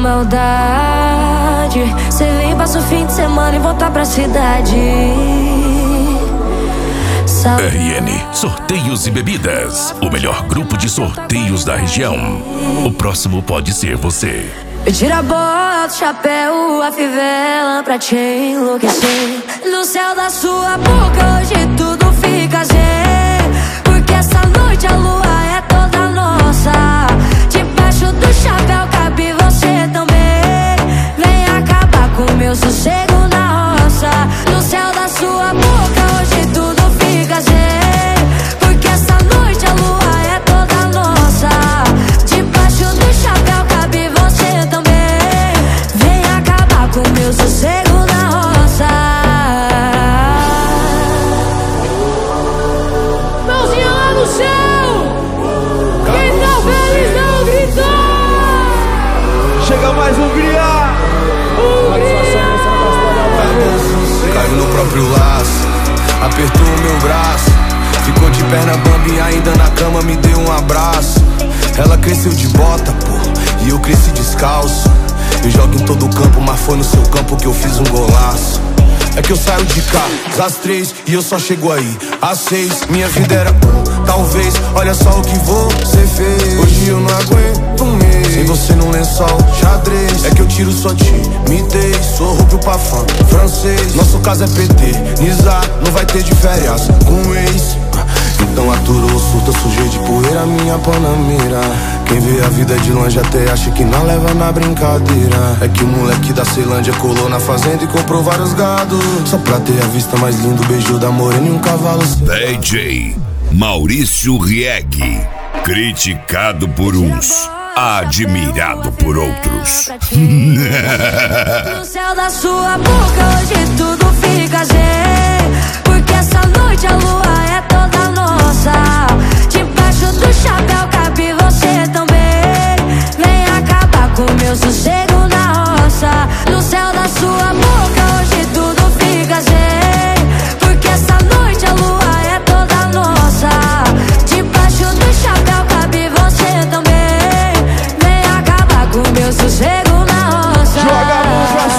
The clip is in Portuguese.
maldade. Cê vem, passa o fim de semana e volta pra cidade. RN Sorteios e Bebidas, o melhor grupo de sorteios da região. O próximo pode ser você. Tira a bota, o chapéu, a fivela pra te enlouquecer. No céu da sua boca hoje tudo fica zen, porque essa noite a lua é toda nossa. Debaixo do chapéu cabe você também. Vem acabar com o meu sossego na roça. No céu da sua boca hoje tudo fica zen, porque essa noite a lua é toda nossa. Debaixo do chapéu cabe você também. Vem acabar com o meu sossego na roça. Mãozinha lá no céu! Quem tá feliz não gritou! Chega mais Hungria! Caiu no próprio laço, apertou o meu braço, ficou de perna bamba e ainda na cama me deu um abraço. Ela cresceu de bota, pô, e eu cresci descalço. Eu jogo em todo o campo, mas foi no seu campo que eu fiz um golaço. É que eu saio de cá às 3 e eu só chego aí às 6. Minha vida era talvez, olha só o que você fez. Hoje eu não aguento um mês sem você num lençol xadrez. É que eu tiro sua timidez, sou rubro pra fã francês. Nosso caso é PT, Nizar, não vai ter de férias com ex. Então aturou o surto, eu sujei de poeira minha panamera. Quem vê a vida de longe até acha que não leva na brincadeira. É que o moleque da Ceilândia colou na fazenda e comprou vários gados, só pra ter a vista mais linda, o beijo da morena e um cavalo. DJ Maurício Rieg, criticado por uns, admirado por outros. No céu da sua boca hoje tudo fica zen, porque essa noite a lua é toda nossa. Debaixo do chapéu cabe você também. Vem acabar com o meu sossego na roça. No céu da sua boca hoje tudo fica zen, porque essa noite a lua é toda nossa. Debaixo do chapéu cabe você também. Vem acabar com o meu sossego na roça. Joga a mão pra